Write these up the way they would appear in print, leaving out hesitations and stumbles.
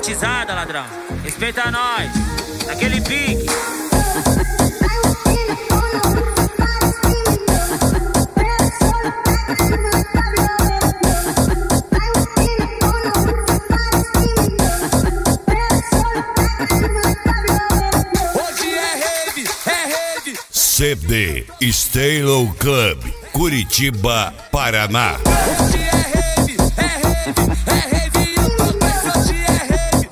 batizada, ladrão. Respeita nós. Naquele pique. CD Stylo Club, Curitiba, Paraná. Hoje é rave, eu tô com hoje é rave,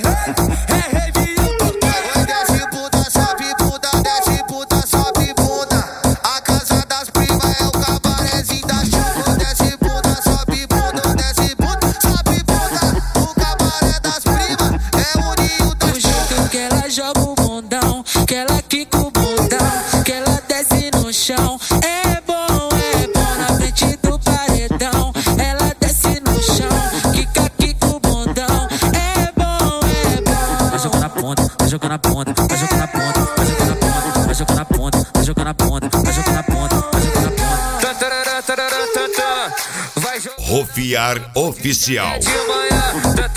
eu tô com. Desce bunda, sobe bunda, desce bunda, sobe bunda. A casa das primas é o cabarezinho da chuva. Desce bunda, sobe bunda, desce bunda, sobe bunda. O cabaré das primas é o ninho da chuva. O jeito que ela joga o bundão, que ela quica o bundão, que ela desce no chão. É bom na frente do paredão. Ela desce no chão, quica o bundão. É bom. Vai jogando na ponta, vai jogando na ponta, vai jogando na ponta, vai jogando na ponta, vai jogando na ponta, vai jogando na ponta, vai jogando na ponta, vai jogando na ponta. Vai jogar Rofiar Oficial. de manhã.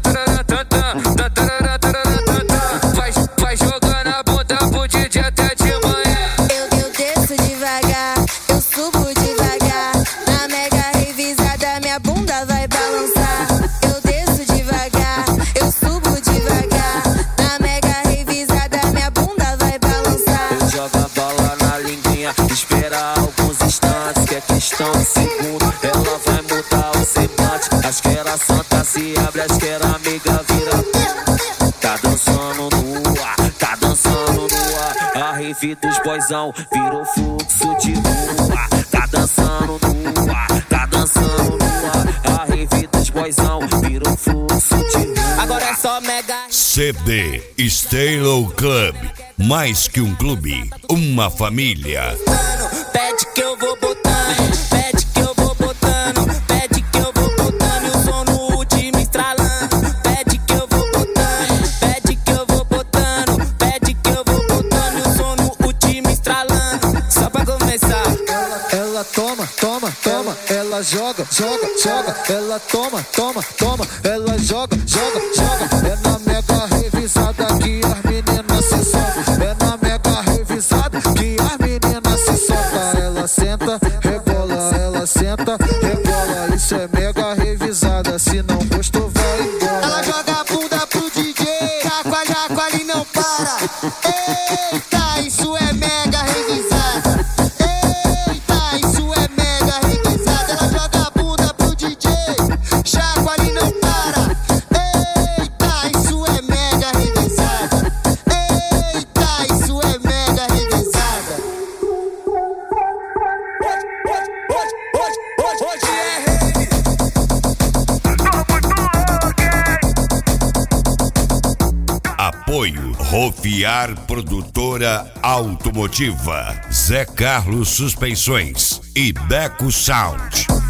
Vai jogando a bunda pro DJ até de manhã. Eu desço devagar, eu subo devagar. Na mega revisada minha bunda vai balançar. Eu desço devagar, eu subo devagar. Na mega revisada minha bunda vai balançar. Joga a bola na linguinha, espera alguns instantes, que é questão de segundo. Ela vai mudar o semblante. Acho que era santa, se abre, acho que era amiga, vira. Tá dançando no ar, tá dançando no ar. A rave dos boizão virou fluxo de rua. Tá dançando no ar, tá dançando no ar. A rave dos boizão virou fluxo de rua. Agora é só mega. CD Stylo Club, mais que um clube, uma família. Pede que eu vou botando, pede que eu vou botando, pede que eu vou botando. E o som no último estralando. Pede que eu vou botando, pede que eu vou botando, pede que eu vou botando. E o som no último estralando. Só pra começar. Ela toma, ela joga, ela toma, ela joga. É na mega revisada que as meninas se soltam. É na mega revisada que as meninas se soltam. Ela senta, rebola. Isso é mega revisada, se não gostou vai embora. Ela joga a bunda pro DJ, chacoalha e não para. Eita, isso é mega revisada. Eita, isso é mega revisada. Ela joga a bunda pro DJ, chacoalha e não para. Eita, isso é mega revisada. Eita, isso é mega revisada. Hoje é rave. Apoio Rofiar Produtora Automotiva, Zé Carlos Suspensões e Beco Sound.